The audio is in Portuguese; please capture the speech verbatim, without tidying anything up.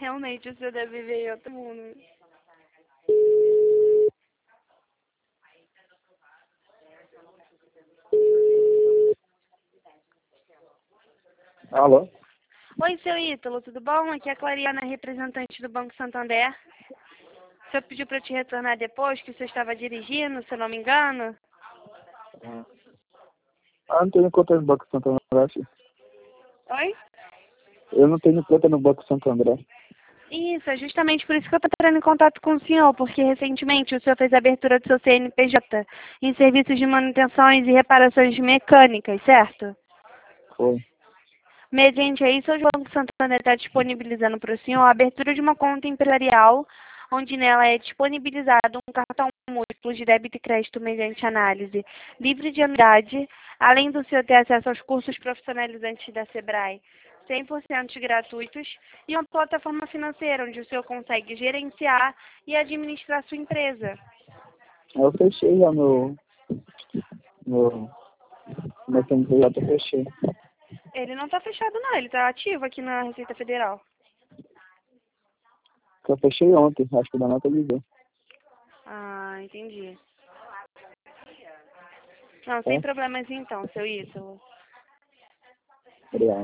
realmente o senhor deve viver em outro mundo. Alô? Oi, seu Ítalo, tudo bom? Aqui é a Clariana, representante do Banco Santander. O senhor pediu para eu te retornar depois, que o senhor estava dirigindo, se eu não me engano? Ah, não tenho conta no Banco Santo André, filho. Oi? Eu não tenho conta no Banco Santo André. Isso, é justamente por isso que eu estou entrando em contato com o senhor, porque recentemente o senhor fez a abertura do seu C N P J em serviços de manutenções e reparações mecânicas, certo? Foi. Mediante a isso, o Banco Santander está disponibilizando para o senhor a abertura de uma conta empresarial, onde nela é disponibilizado um cartão múltiplo de débito e crédito mediante análise livre de anuidade, além do senhor ter acesso aos cursos profissionalizantes da Sebrae, cem por cento gratuitos, e uma plataforma financeira onde o senhor consegue gerenciar e administrar sua empresa. Eu fechei já meu... meu... meu C N P J, eu fechei. Ele não está fechado não, ele está ativo aqui na Receita Federal. Eu fechei ontem, acho que o Danata ligou. Ah, entendi. Não, sem Tá? problemas então, seu Ítalo. Obrigado.